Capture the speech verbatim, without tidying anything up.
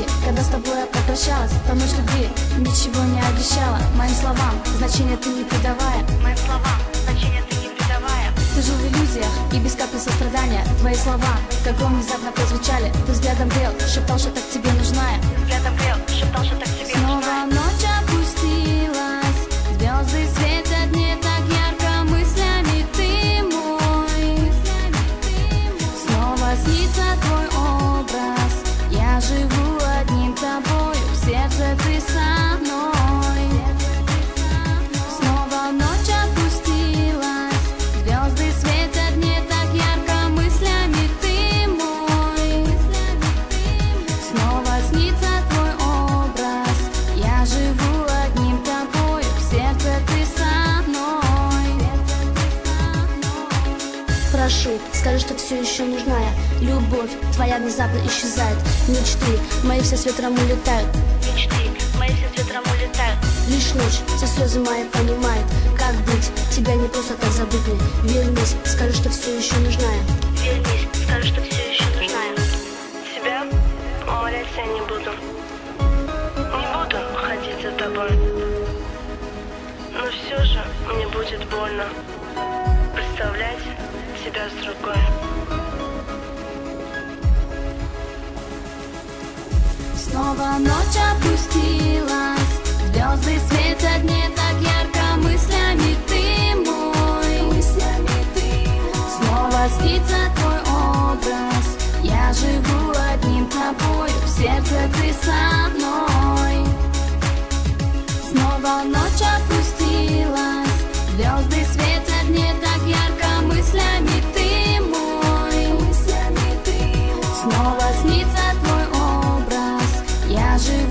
когда с тобой я попрощалась. Та ночь любви ничего не обещала. Моим словам значения ты не придавая. Моим словам значения ты не придавая. Ты жил в иллюзиях и без капли сострадания. Твои слова, как гром, внезапно прозвучали. Ты взглядом грел, шептал, что так тебе нужна я. Взглядом грел, шептал, что так тебе нужна. Снова ночь опустилась, звезды светят не так ярко, мыслями ты мой. Снова снится твой образ, я живу одним тобою, в сердце ты со мной. Снова ночь опустилась, звезды светят не так ярко, мыслями ты мой. Снова снится твой образ, я живу одним тобою, в сердце ты со мной. Прошу, скажи, что все еще нужна я. Любовь твоя внезапно исчезает. Мечты мои все с ветром улетают. Мечты мои все с ветром улетают. Лишь ночь, все слезы мои понимает. Как быть, тебя не просто так забыть мне. Вернись, скажи, что все еще нужна я. Вернись, скажи, что все еще нужна я. Тебя умолять я не буду. Не буду ходить за тобой. Но все же мне будет больно представлять тебя с другой. Снова ночь опустилась, звезды светят не так ярко, мыслями ты мой. Снова снится твой образ, я живу одним тобою, в сердце ты со мной. Снова ночь опустилась, звезды светят не так ярко, мыслями ты мой. Снова снится твой образ, я живу